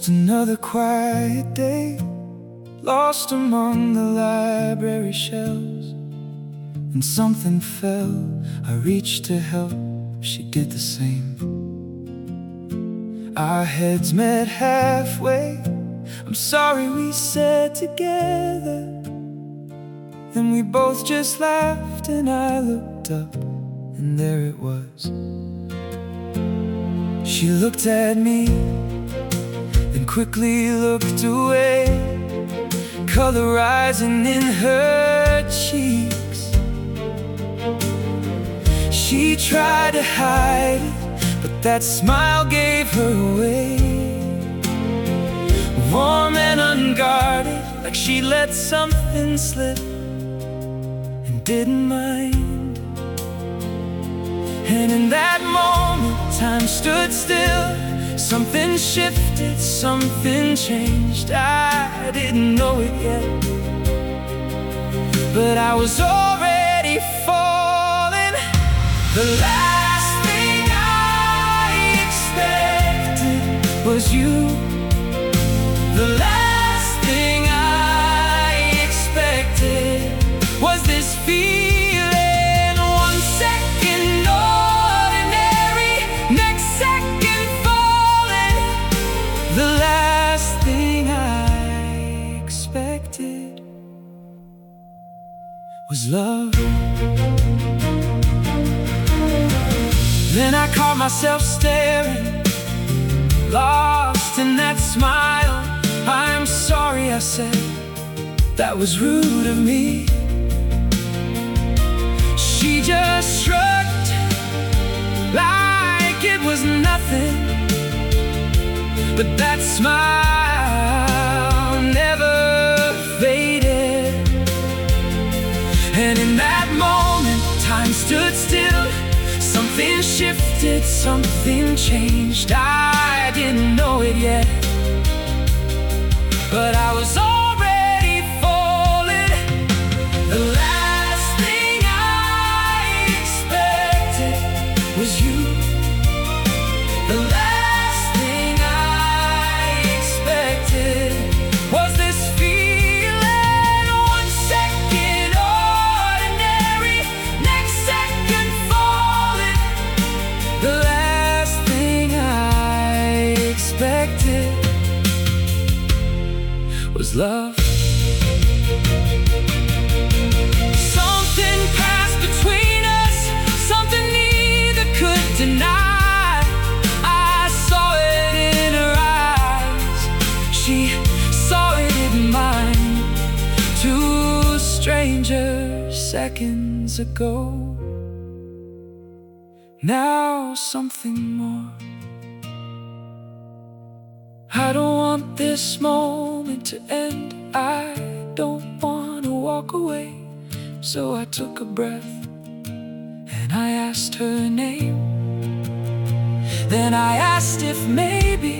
Just another quiet day, lost among the library shelves. And something fell, I reached to help, she did the same. Our heads met halfway, I'm sorry we said together. Then we both just laughed and I looked up, and there it was. She looked at me, then quickly looked away, color rising in her cheeks. She tried to hide it, but that smile gave her away. Warm and unguarded, like she let something slip and didn't mind. And in that moment, time stood still. Something shifted, something changed. I didn't know it yet, but I was already falling. The last thing I expected was you. The last thing I expected was this feeling. 1 second ordinary, next second falling. The last thing I expected was love. Then I caught myself staring, lost in that smile. I'm sorry, I said, that was rude of me. She just shrugged like it was nothing, but that smile never faded. And in that moment, time stood still. Something shifted, something changed. I didn't know it yet, but I was already falling. The last thing I expected was you. The last thing I expected was this feeling. 1 second ordinary, next second falling. The last thing I expected was love. Something passed between us, something neither could deny. I saw it in her eyes, she saw it in mine. 2 strangers seconds ago, now something more. I don't want this moment to end, I don't want to walk away. So I took a breath and I asked her name. Then I asked if maybe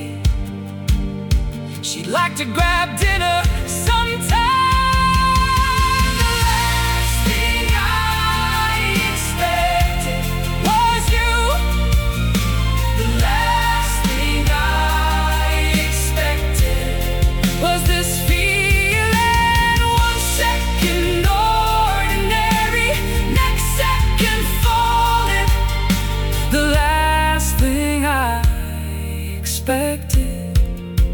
she'd like to grab dinner sometime. The last thing I expected was you. The last thing I expected was this feeling. 1 second ordinary, next second falling. The last thing I expected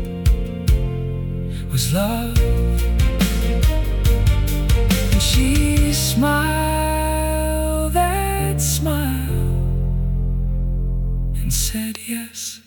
was love. And she smiled that smile and said yes.